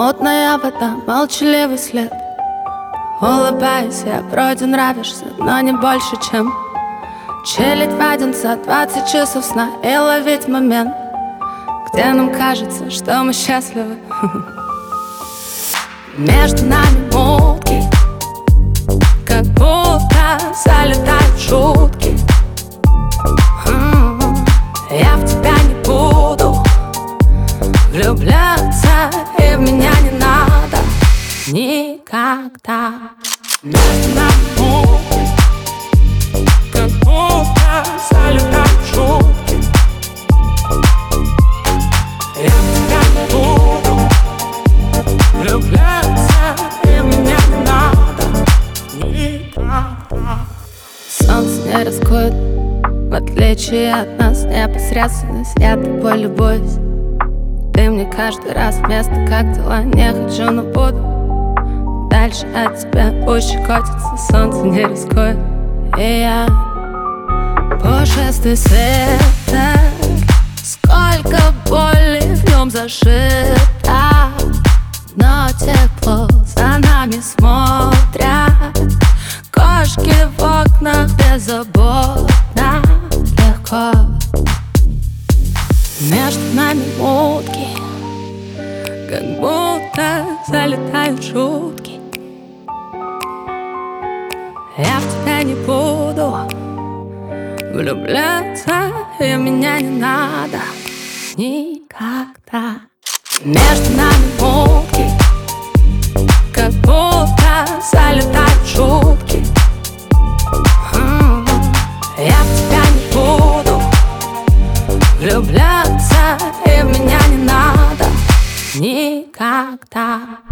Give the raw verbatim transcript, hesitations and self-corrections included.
мутная вода, молчаливый след. Улыбаюсь, я вроде нравишься, но не больше, чем чилить в один за двадцать часов сна и ловить момент, где нам кажется, что мы счастливы. Между нами мутки, как будто залетают шутки. Я в тебя не буду влюбляться, и в меня не надо никогда. Между нами мутки, как будто залетают шутки. Я в тебя не буду влюбляться, и в меня не надо никогда. Солнце не рискует, в отличие от нас, непосредственность, я тобой любуюсь. Ты мне каждый раз вместо как дела, не хочу, но буду дальше от тебя, пусть щекотится, солнце не рискует. И я пушистый света, сколько боли в нем зашито, но тепло за нами смотрят. Кошки в окнах беззаботно, легко. Между нами мутки, как будто залетают шутки. Я в тебя не буду влюбляться, и меня не надо никогда. Между нами мутки, как будто залетают шутки. Я в тебя не буду влюбляться, и в меня не надо никогда.